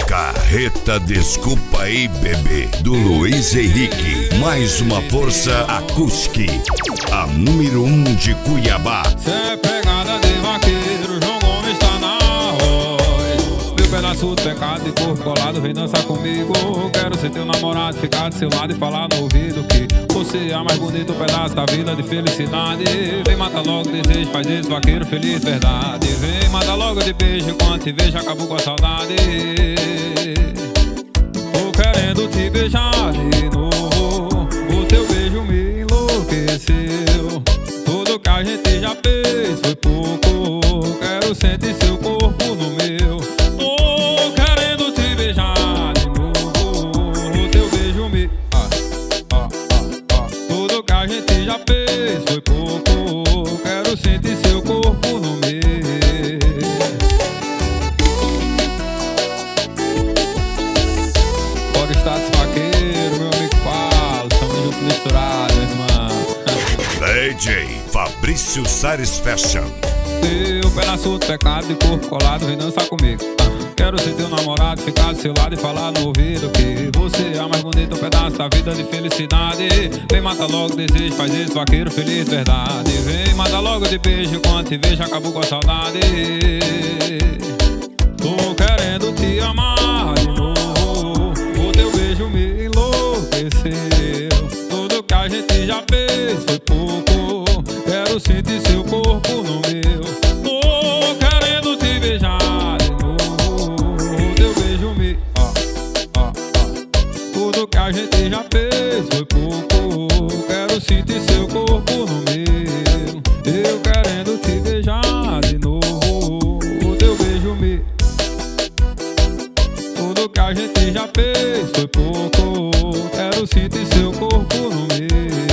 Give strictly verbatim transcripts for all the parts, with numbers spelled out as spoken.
Carreta Desculpa aí, bebê, do Luiz Henrique. Mais uma força acústica, a número um de Cuiabá. Cê é pegada de vaqueiro, João Gomes tá na voz. Meu pedaço de pecado de corpo colado, vem dançar comigo. Quero ser teu namorado, ficar do seu lado e falar no ouvido que você é a mais bonita pedaço da vida de felicidade. Vem mata logo desejo, faz esse vaqueiro feliz de verdade. Vem mata logo de beijo, quando te vejo acabou com a saudade. Tô querendo te beijar de novo, o teu beijo me enlouqueceu. Tudo que a gente já fez foi pouco, quero sentir seu corpo no meu. Tô querendo te beijar de novo, o teu beijo me... Ah, ah, ah, ah. Tudo que a gente já fez foi pouco, quero sentir seu corpo no meu. Bora status vaqueiro, meu amigo Paulo, tamo junto misturado, irmão. D J Fabrício Sares Fashion. Teu pedaço de pecado de corpo colado, vem dançar comigo. Quero ser teu namorado, ficar do seu lado e falar no ouvido que você é a mais bonita pedaço da vida de felicidade. Vem mata logo desejo, faz esse vaqueiro feliz de verdade. Vem mata logo de beijo, quando te vejo acabou com a saudade. Tô querendo te amar de novo, o teu beijo me enlouqueceu. Tudo que a gente já fez foi pouco, quero sentir seu corpo no meu. Tô querendo te beijar de novo, o teu beijo me... Ó, ó, ó. Tudo que a gente já fez foi pouco, quero sentir seu corpo no meu. Eu querendo te beijar de novo, o teu beijo me... Tudo que a gente já fez foi pouco, quero sentir seu corpo no meu.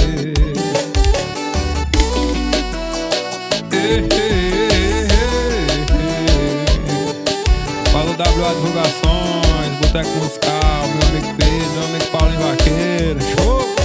Fala o W A Divulgações, Boteco Musical, meu amigo Pedro, meu amigo Paulinho Vaqueiro. Show!